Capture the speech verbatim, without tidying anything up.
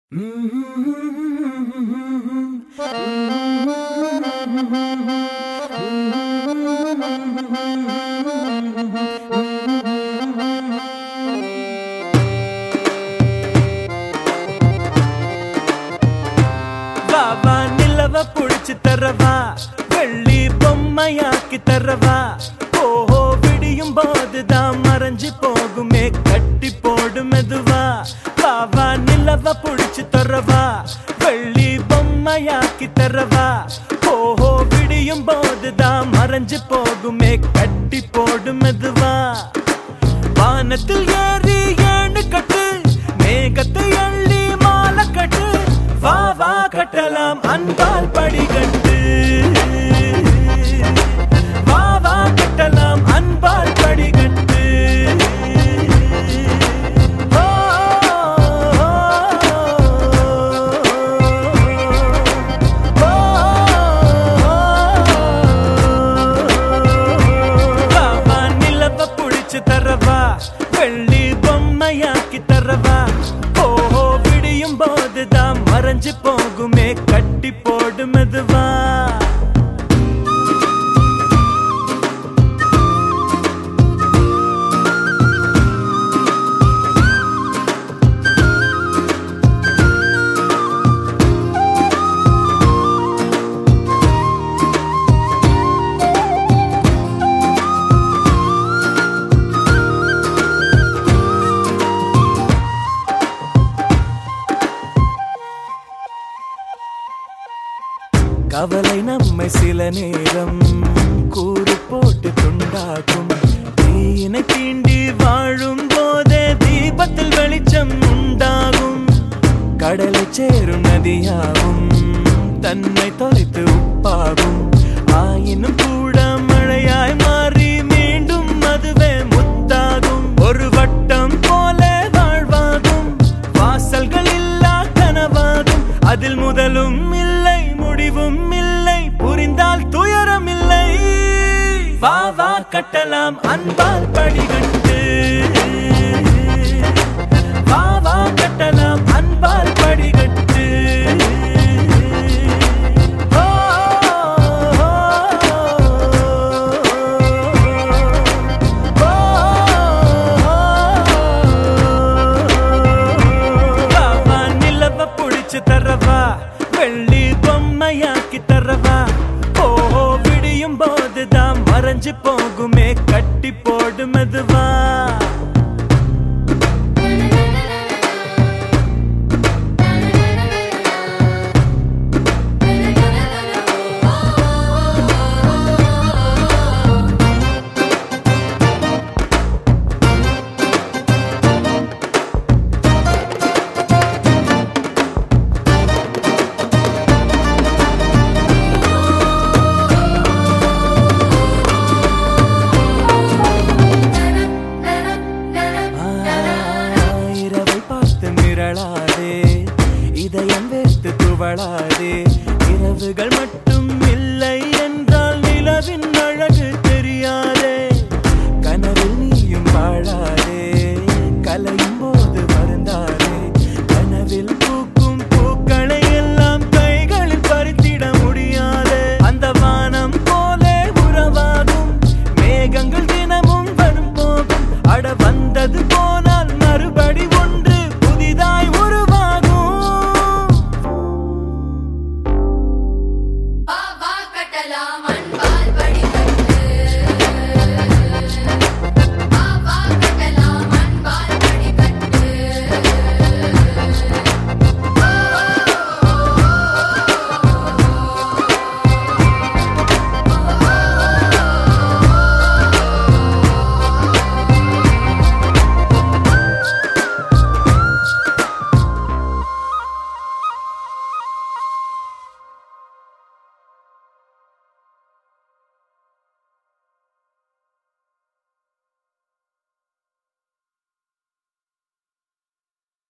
வாவா நிலவ புடிச்சு தரவா, வெள்ளி பொம்மையாக்கி தரவா. ஓஹோ விடியும் போதுதான் மறைஞ்சு போகுமே, கட்டி போடு மெதுவா. வாவா நிலவ புடிச்சு தரவா, வெள்ளி பொம்மையாக்கி தரவா. ஓஹோ விடியும் போதுதான் மறைஞ்சு போகுமே, கட்டி போடு மெதுவா. வானத்தில் ஏறி ஏணு கட்டு, மேகத்தை அள்ளி மாலை கட்டு. வா வா கட்டலாம் அன்பால் படிகட்டு, வா வா கட்டலாம் அன்பால் படிகட்டு. ஓ, ஓ, வா வா நிலவ புடிச்சு தரவா, வெள்ளி பொம்மையாக்கி தரவா. ஓஹோ விடியும் போதுதான் மறைஞ்சு போகுமே, கட்டி போடு மெதுவா. கவலை நம்மை சில நேரம் கூறு போட்டு துண்டாக்கும். தீயினை தீண்டி வாழும் போதே தீபத்தில் வெளிச்சம் உண்டாகும். கடலை சேரும் நதியாகும், தன்னை தொலைத்து உப்பாகும். ஆயினும் கூட மழையாய் மாறி மீண்டும் அதுவே முத்தாகும். ஒரு வட்டம் போல வாழ்வாகும், வாசல்கள் இல்லா கனவாகும். அதில் முதலும் இல்லை முடிவும் இல்லை, புரிந்தால் துயரம் இல்லை. வா வா கட்டலாம் அன்பால் படிகட்டு, வா வா கட்டலாம் அன்பால் படிகட்டு. ஓ, ஓ, வா வா நிலவ புடிச்சு தரவா, வெள்ளி பொம்மையாக்கி தரவா. ஓஹோ விடியும் போதுதான் மறைஞ்சு போகுமே, கட்டி போடு மெதுவா. இதயம் வேர்த்து துவளாதே,